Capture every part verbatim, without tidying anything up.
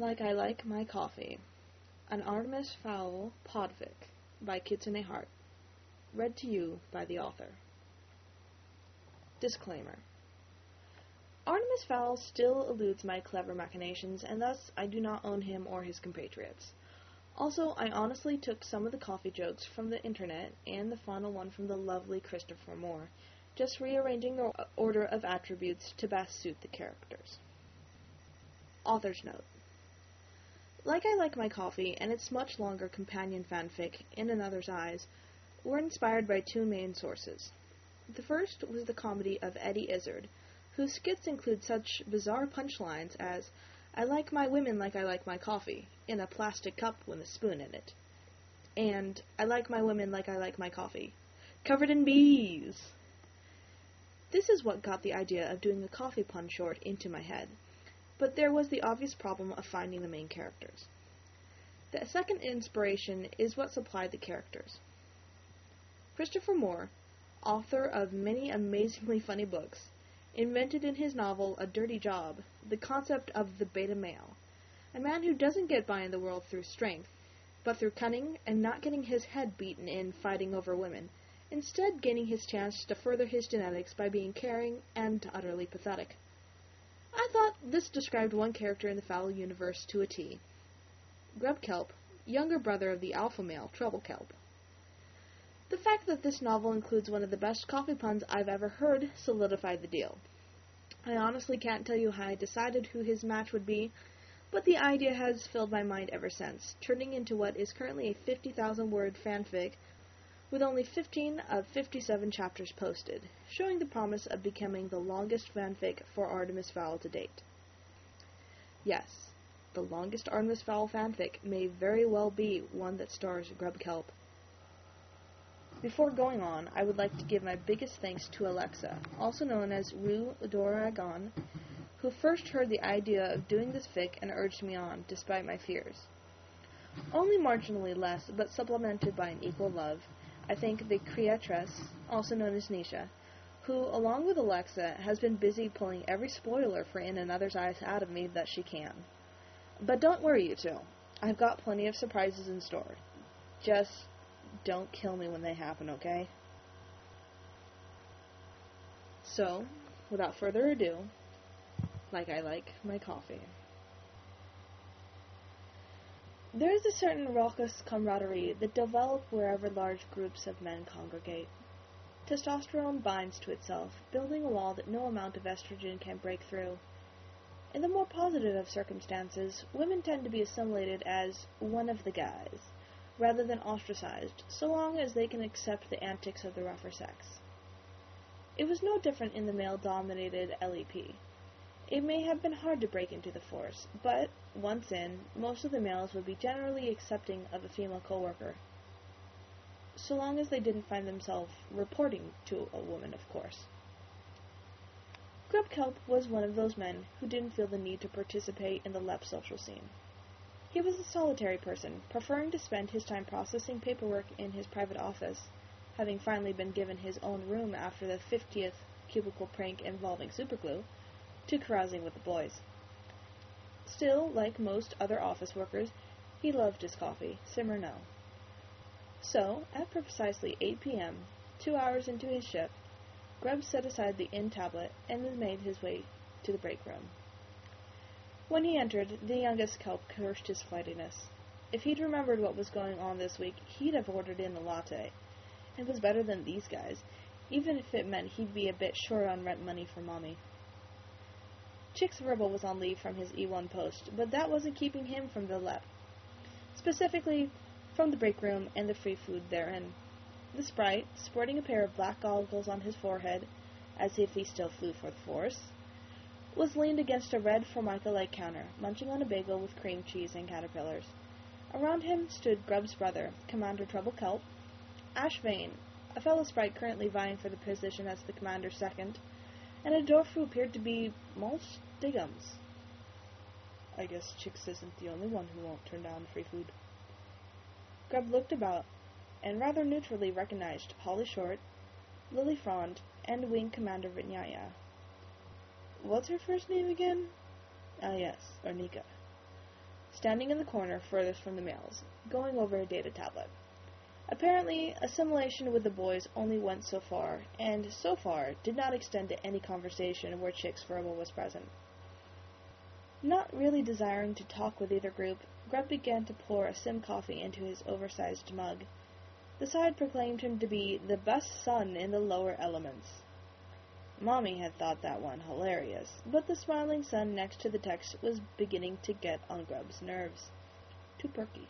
Like I Like My Coffee, an Artemis Fowl podfic by Kitsune Hart, read to you by the author. Disclaimer. Artemis Fowl still eludes my clever machinations, and thus I do not own him or his compatriots. Also, I honestly took some of the coffee jokes from the internet and the final one from the lovely Christopher Moore, just rearranging the order of attributes to best suit the characters. Author's note. Like I Like My Coffee and its much longer companion fanfic, In Another's Eyes, were inspired by two main sources. The first was the comedy of Eddie Izzard, whose skits include such bizarre punchlines as, I like my women like I like my coffee, in a plastic cup with a spoon in it, and I like my women like I like my coffee, covered in bees. This is what got the idea of doing the coffee pun short into my head, but there was the obvious problem of finding the main characters. The second inspiration is what supplied the characters. Christopher Moore, author of many amazingly funny books, invented in his novel A Dirty Job the concept of the beta male, a man who doesn't get by in the world through strength, but through cunning and not getting his head beaten in fighting over women, instead gaining his chance to further his genetics by being caring and utterly pathetic. I thought this described one character in the Fowl universe to a T. Grub Kelp, younger brother of the alpha male Trouble Kelp. The fact that this novel includes one of the best coffee puns I've ever heard solidified the deal. I honestly can't tell you how I decided who his match would be, but the idea has filled my mind ever since, turning into what is currently a fifty thousand word fanfic with only fifteen of fifty-seven chapters posted, showing the promise of becoming the longest fanfic for Artemis Fowl to date. Yes, the longest Artemis Fowl fanfic may very well be one that stars Grub Kelp. Before going on, I would like to give my biggest thanks to Alexa, also known as Rue Doragon, who first heard the idea of doing this fic and urged me on, despite my fears. Only marginally less, but supplemented by an equal love, I thank the creatress, also known as Nisha, who, along with Alexa, has been busy pulling every spoiler for In Another's Eyes out of me that she can. But don't worry, you two. I've got plenty of surprises in store. Just don't kill me when they happen, okay? So, without further ado, like I like my coffee. There is a certain raucous camaraderie that develops wherever large groups of men congregate. Testosterone binds to itself, building a wall that no amount of estrogen can break through. In the more positive of circumstances, women tend to be assimilated as one of the guys, rather than ostracized, so long as they can accept the antics of the rougher sex. It was no different in the male-dominated L E P. It may have been hard to break into the force, but, once in, most of the males would be generally accepting of a female coworker, so long as they didn't find themselves reporting to a woman, of course. Grub Kelp was one of those men who didn't feel the need to participate in the L E P social scene. He was a solitary person, preferring to spend his time processing paperwork in his private office, having finally been given his own room after the fiftieth cubicle prank involving superglue, to carousing with the boys. Still, like most other office workers, he loved his coffee, simmer no. So, at precisely eight p.m., two hours into his shift, Grub set aside the in tablet and then made his way to the break room. When he entered, the youngest Kelp cursed his flightiness. If he'd remembered what was going on this week, he'd have ordered in a latte. It was better than these guys, even if it meant he'd be a bit short on rent money for Mommy. Chicks Verbal was on leave from his E one post, but that wasn't keeping him from the L E P. Specifically, from the break room and the free food therein. The sprite, sporting a pair of black goggles on his forehead, as if he still flew for the force, was leaned against a red Formica-like counter, munching on a bagel with cream cheese and caterpillars. Around him stood Grub's brother, Commander Trouble Kelp, Ash Vane, a fellow sprite currently vying for the position as the commander's second, and a dwarf who appeared to be Mulch Diggums. I guess Chicks isn't the only one who won't turn down free food. Grub looked about, and rather neutrally recognized Polly Short, Lily Frond, and Wing Commander Vinyaya. What's her first name again? Ah yes, Arnika. standing in the corner furthest from the males, going over a data tablet. Apparently, assimilation with the boys only went so far, and so far did not extend to any conversation where Chick's verbal was present. Not really desiring to talk with either group, Grub began to pour a sim coffee into his oversized mug. The side proclaimed him to be the best son in the lower elements. Mommy had thought that one hilarious, but the smiling son next to the text was beginning to get on Grub's nerves. Too perky.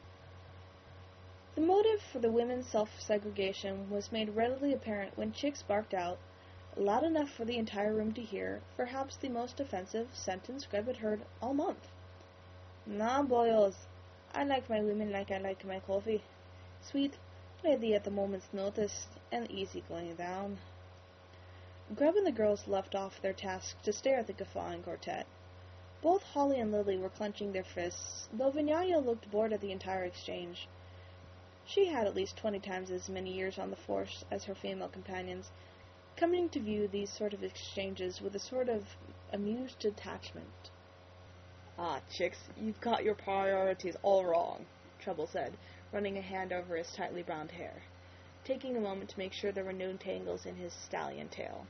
The motive for the women's self-segregation was made readily apparent when Chick barked out, loud enough for the entire room to hear, perhaps the most offensive sentence Grub had heard all month. "Nah, boyos, I like my women like I like my coffee. Sweet, ready at a moment's notice, and easy going down." Grub and the girls left off their task to stare at the guffawing quartet. Both Holly and Lily were clenching their fists, though Vinyaya looked bored at the entire exchange. She had at least twenty times as many years on the force as her female companions, coming to view these sort of exchanges with a sort of amused detachment. "Ah, Chicks, you've got your priorities all wrong," Trouble said, running a hand over his tightly browned hair, taking a moment to make sure there were no tangles in his stallion tail.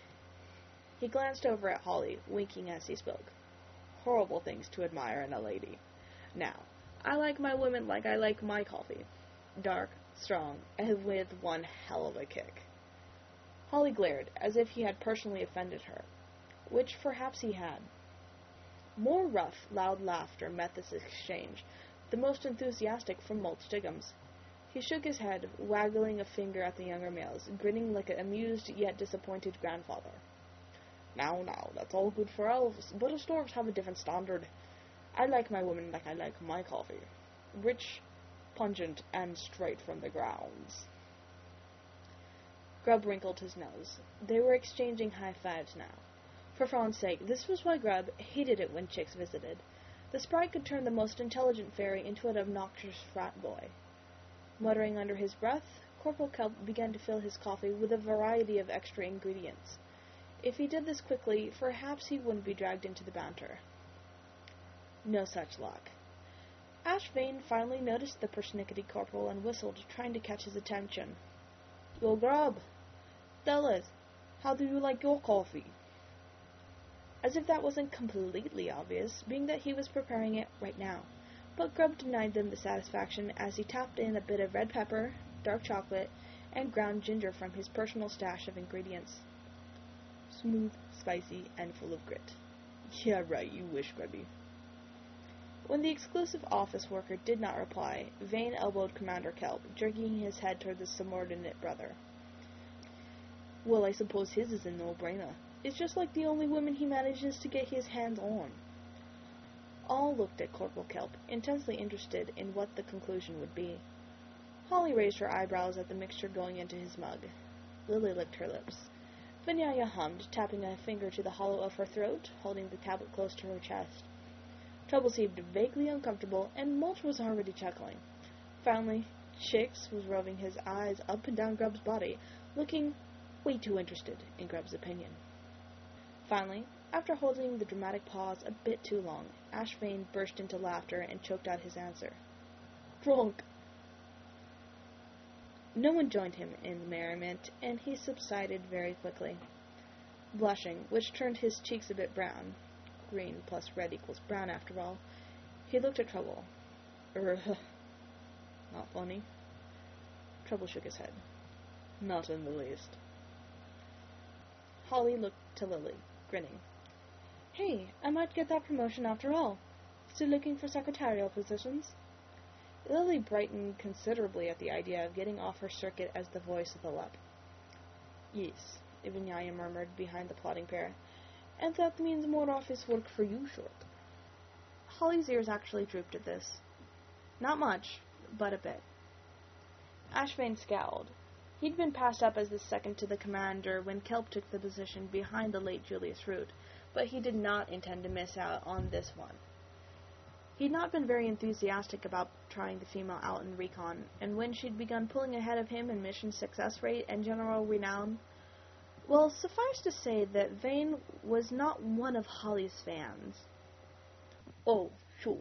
He glanced over at Holly, winking as he spoke. "Horrible things to admire in a lady. Now, I like my women like I like my coffee. Dark, strong, and with one hell of a kick." Holly glared, as if he had personally offended her, which perhaps he had. More rough, loud laughter met this exchange, the most enthusiastic from Molt Stiggums. He shook his head, waggling a finger at the younger males, grinning like an amused yet disappointed grandfather. "Now, now, that's all good for elves, but us dwarves have a different standard. I like my women like I like my coffee. Rich, pungent, and straight from the grounds." Grub wrinkled his nose. They were exchanging high-fives now. For Fawn's sake, this was why Grub hated it when Chicks visited. The sprite could turn the most intelligent fairy into an obnoxious frat boy. Muttering under his breath, Corporal Kelp began to fill his coffee with a variety of extra ingredients. If he did this quickly, perhaps he wouldn't be dragged into the banter. No such luck. Ash Vane finally noticed the persnickety corporal and whistled, trying to catch his attention. "Yo, Grub, tell us, how do you like your coffee?" As if that wasn't completely obvious, being that he was preparing it right now. But Grub denied them the satisfaction as he tapped in a bit of red pepper, dark chocolate, and ground ginger from his personal stash of ingredients. Smooth, spicy, and full of grit. "Yeah, right, you wish, Grubby." When the exclusive office worker did not reply, Vane elbowed Commander Kelp, jerking his head toward his subordinate brother. "Well, I suppose his is a no-brainer. It's just like the only women he manages to get his hands on." All looked at Corporal Kelp, intensely interested in what the conclusion would be. Holly raised her eyebrows at the mixture going into his mug. Lily licked her lips. Vinyaya hummed, tapping a finger to the hollow of her throat, holding the tablet close to her chest. Trouble seemed vaguely uncomfortable, and Mulch was already chuckling. Finally, Chicks was rubbing his eyes up and down Grub's body, looking way too interested, in Grub's opinion. Finally, after holding the dramatic pause a bit too long, Ash Vane burst into laughter and choked out his answer. "Drunk!" No one joined him in the merriment, and he subsided very quickly. Blushing, which turned his cheeks a bit brown, green plus red equals brown after all, he looked at Trouble. Er, not funny. Trouble shook his head. "Not in the least." Holly looked to Lily, grinning. "Hey, I might get that promotion after all. Still looking for secretarial positions?" Lily brightened considerably at the idea of getting off her circuit as the voice of the L E P. "Yes," Vinyaya murmured behind the plotting pair. "And that means more office work for you, Short." Holly's ears actually drooped at this. Not much, but a bit. Ash Vane scowled. He'd been passed up as the second to the commander when Kelp took the position behind the late Julius Root, but he did not intend to miss out on this one. He'd not been very enthusiastic about trying the female out in recon, and when she'd begun pulling ahead of him in mission success rate and general renown, well, suffice to say that Vane was not one of Holly's fans. "Oh, sure,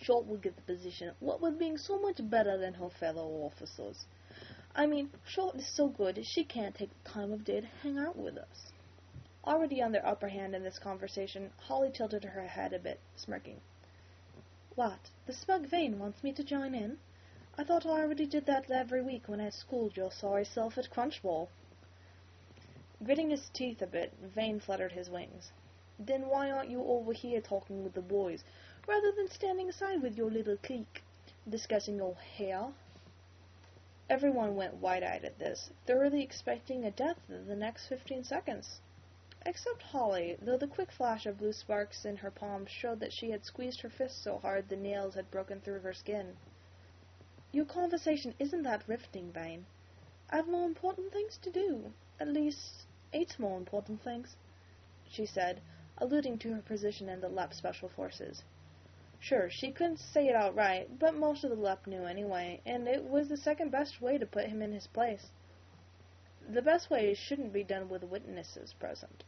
Short will get the position, what with being so much better than her fellow officers. I mean, Short is so good, she can't take the time of day to hang out with us." Already on their upper hand in this conversation, Holly tilted her head a bit, smirking. "What, the smug Vane wants me to join in? I thought I already did that every week when I schooled your sorry self at Crunchball." Gritting his teeth a bit, Vane fluttered his wings. "Then why aren't you over here talking with the boys, rather than standing aside with your little clique, discussing your hair?" Everyone went wide-eyed at this, thoroughly expecting a death in the next fifteen seconds. Except Holly, though the quick flash of blue sparks in her palms showed that she had squeezed her fist so hard the nails had broken through her skin. "Your conversation isn't that riveting, Vane. I've more important things to do. At least, eight more important things," she said, alluding to her position in the L E P Special Forces. Sure, she couldn't say it outright, but most of the L E P knew anyway, and it was the second best way to put him in his place. The best way shouldn't be done with witnesses present.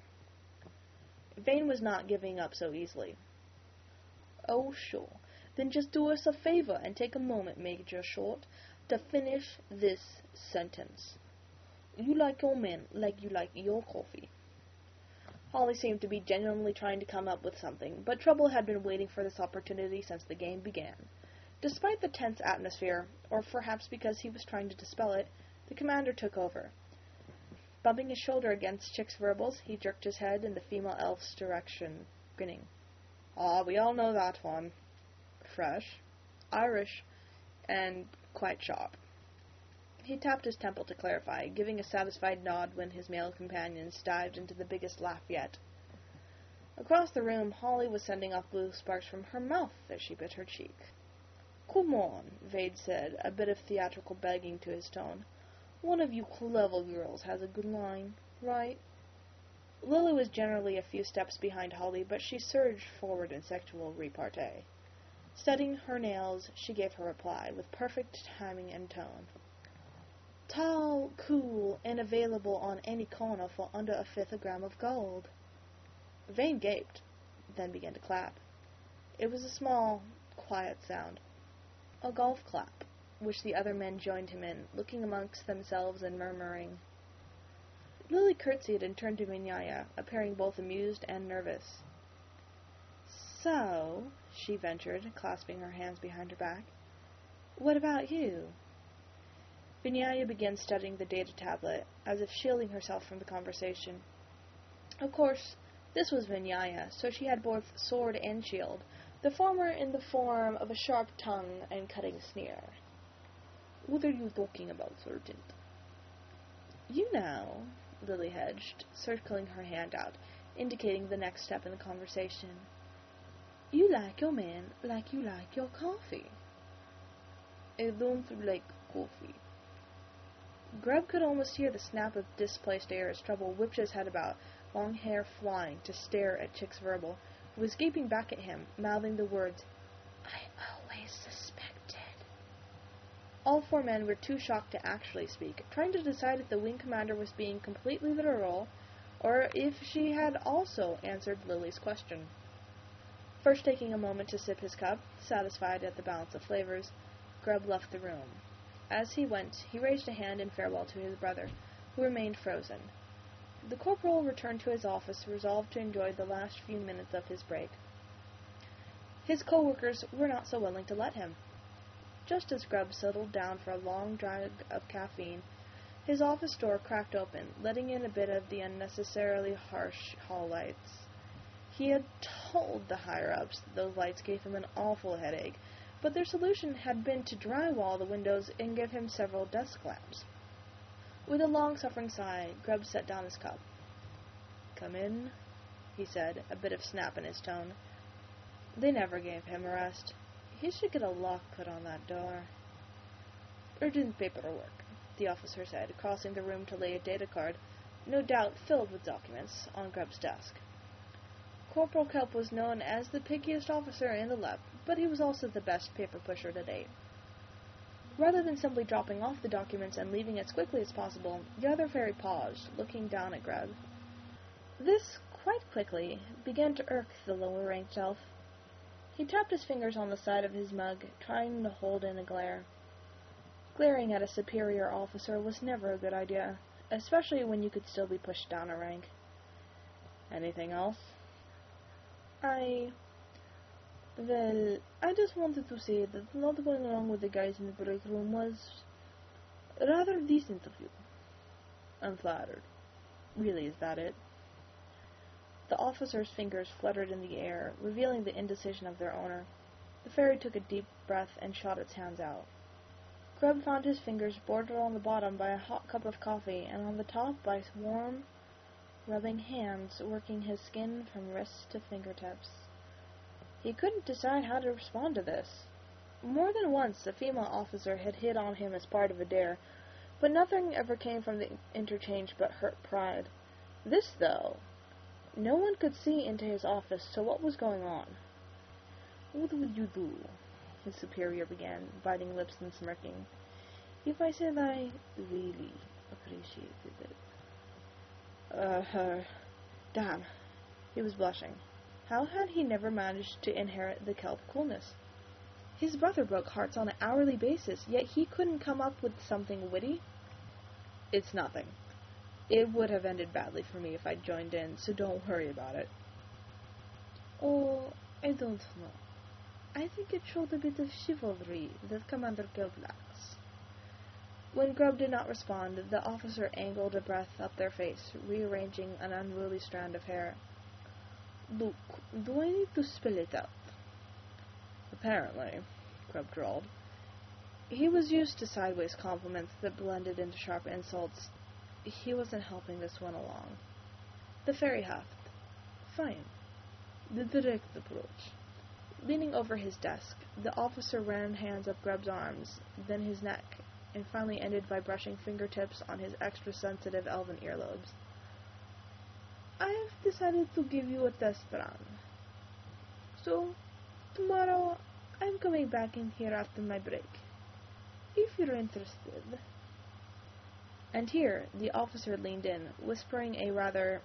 Vane was not giving up so easily. "Oh, sure. Then just do us a favor and take a moment, Major Short, to finish this sentence. You like your men like you like your coffee." Holly seemed to be genuinely trying to come up with something, but trouble had been waiting for this opportunity since the game began. Despite the tense atmosphere, or perhaps because he was trying to dispel it, the commander took over. Bumping his shoulder against Chick's verbals, he jerked his head in the female elf's direction, grinning. "Ah, we all know that one. Fresh, Irish, and quite sharp." He tapped his temple to clarify, giving a satisfied nod when his male companions dived into the biggest laugh yet. Across the room, Holly was sending off blue sparks from her mouth as she bit her cheek. "Come on," Vade said, a bit of theatrical begging to his tone. "One of you clever girls has a good line, right?" Lily was generally a few steps behind Holly, but she surged forward in sexual repartee. Studying her nails, she gave her reply, with perfect timing and tone. "Tall, cool, and available on any corner for under a fifth a gram of gold." Vane gaped, then began to clap. It was a small, quiet sound. A golf clap, which the other men joined him in, looking amongst themselves and murmuring. Lily curtsied and turned to Minyaya, appearing both amused and nervous. "So," she ventured, clasping her hands behind her back, "what about you?" Minyaya began studying the data tablet, as if shielding herself from the conversation. Of course, this was Minyaya, so she had both sword and shield, the former in the form of a sharp tongue and cutting sneer. "What are you talking about, Sergeant?" "You know," Lily hedged, circling her hand out, indicating the next step in the conversation. "You like your man like you like your coffee." "I don't like coffee." Grub could almost hear the snap of displaced air as Trouble whipped his head about, long hair flying, to stare at Chick's verbal, who was gaping back at him, mouthing the words, "I always suspected." All four men were too shocked to actually speak, trying to decide if the wing commander was being completely literal, or if she had also answered Lily's question. First taking a moment to sip his cup, satisfied at the balance of flavors, Grub left the room. As he went, he raised a hand in farewell to his brother, who remained frozen. The corporal returned to his office, resolved to enjoy the last few minutes of his break. His co-workers were not so willing to let him. Just as Grub settled down for a long drag of caffeine, his office door cracked open, letting in a bit of the unnecessarily harsh hall lights. He had told the higher-ups that those lights gave him an awful headache, but their solution had been to drywall the windows and give him several desk lamps. With a long-suffering sigh, Grub set down his cup. "Come in," he said, a bit of snap in his tone. They never gave him a rest. He should get a lock put on that door. "Urgent paperwork," the officer said, crossing the room to lay a data card, no doubt filled with documents, on Grub's desk. Corporal Kelp was known as the pickiest officer in the L E P, but he was also the best paper pusher to date. Rather than simply dropping off the documents and leaving as quickly as possible, the other fairy paused, looking down at Grub. This, quite quickly, began to irk the lower-ranked elf. He tapped his fingers on the side of his mug, trying to hold in a glare. Glaring at a superior officer was never a good idea, especially when you could still be pushed down a rank. Anything else? I... Well, I just wanted to say that not going along with the guys in the break room was rather decent of you. I'm flattered. Really, is that it? The officer's fingers fluttered in the air, revealing the indecision of their owner. The fairy took a deep breath and shot its hands out. Grub found his fingers bordered on the bottom by a hot cup of coffee, and on the top by warm, rubbing hands working his skin from wrists to fingertips. He couldn't decide how to respond to this. More than once the female officer had hit on him as part of a dare, but nothing ever came from the interchange but hurt pride. This, though, no one could see into his office, so what was going on? What would you do? His superior began, biting lips and smirking. If I said I really appreciated it. Uh, uh, damn. He was blushing. How had he never managed to inherit the kelp coolness? His brother broke hearts on an hourly basis, yet he couldn't come up with something witty. It's nothing. It would have ended badly for me if I'd joined in, so don't worry about it. Oh, I don't know. I think it showed a bit of chivalry that Commander Kelp lacks. When Grub did not respond, the officer angled a breath up their face, rearranging an unruly strand of hair. Look, do I need to spell it out? Apparently, Grub drawled. He was used to sideways compliments that blended into sharp insults. He wasn't helping this one along. The fairy huffed. Fine. The direct approach. Leaning over his desk, the officer ran hands up Grub's arms, then his neck, and finally ended by brushing fingertips on his extra-sensitive elven earlobes. I have decided to give you a test run. So, tomorrow, I'm coming back in here after my break. If you're interested. And here, the officer leaned in, whispering a rather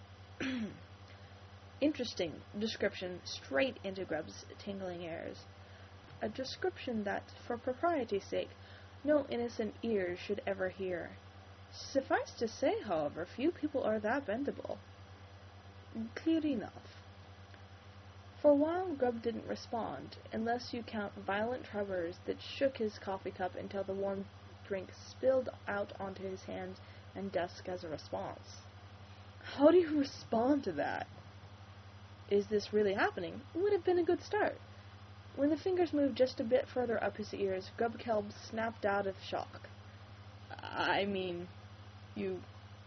interesting description straight into Grub's tingling ears. A description that, for propriety's sake, no innocent ears should ever hear. Suffice to say, however, few people are that bendable. Clear enough. For a while, Grub didn't respond, unless you count violent tremors that shook his coffee cup until the warm drink spilled out onto his hands and desk as a response. How do you respond to that? Is this really happening? Would have been a good start. When the fingers moved just a bit further up his ears, Grubkelb snapped out of shock. I mean, you...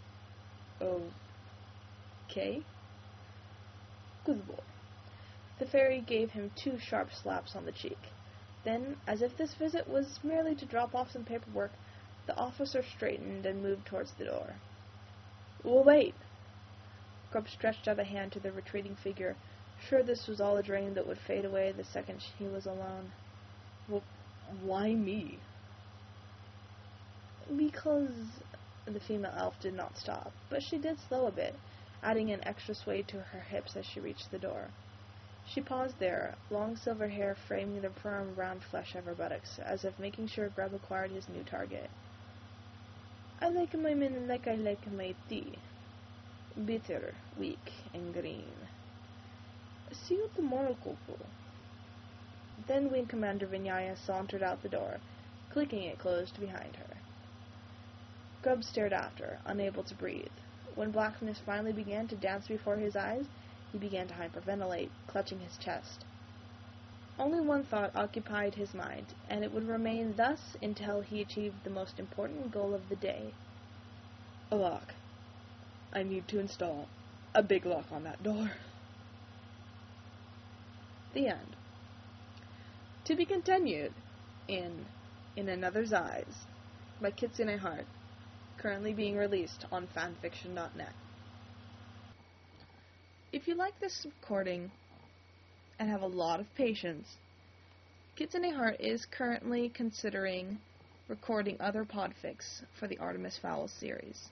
okay? Good boy. The fairy gave him two sharp slaps on the cheek. Then, as if this visit was merely to drop off some paperwork, the officer straightened and moved towards the door. Well, wait! Grub stretched out a hand to the retreating figure, sure this was all a dream that would fade away the second he was alone. Well, why me? Because... The female elf did not stop, but she did slow a bit, adding an extra sway to her hips as she reached the door. She paused there, long silver hair framing the firm, round flesh of her buttocks, as if making sure Grub acquired his new target. I like my men like I like my tea. Bitter, weak, and green. See you tomorrow, Kopo. Then Wing Commander Vinyaya sauntered out the door, clicking it closed behind her. Grub stared after, unable to breathe. When blackness finally began to dance before his eyes, he began to hyperventilate, clutching his chest. Only one thought occupied his mind, and it would remain thus until he achieved the most important goal of the day. A lock. I need to install a big lock on that door. The end. To be continued in In Another's Eyes by Kitsune Heart, currently being released on fanfiction dot net. If you like this recording and have a lot of patience, Kitsune Heart is currently considering recording other podfics for the Artemis Fowl series.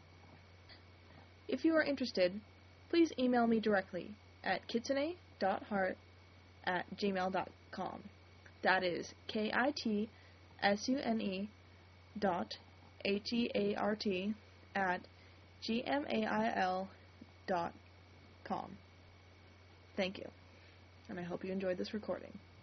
If you are interested, please email me directly at kitsune dot heart at gmail dot com. That is K I T S U N E dot H E A R T at G M A I L dot com. Thank you, and I hope you enjoyed this recording.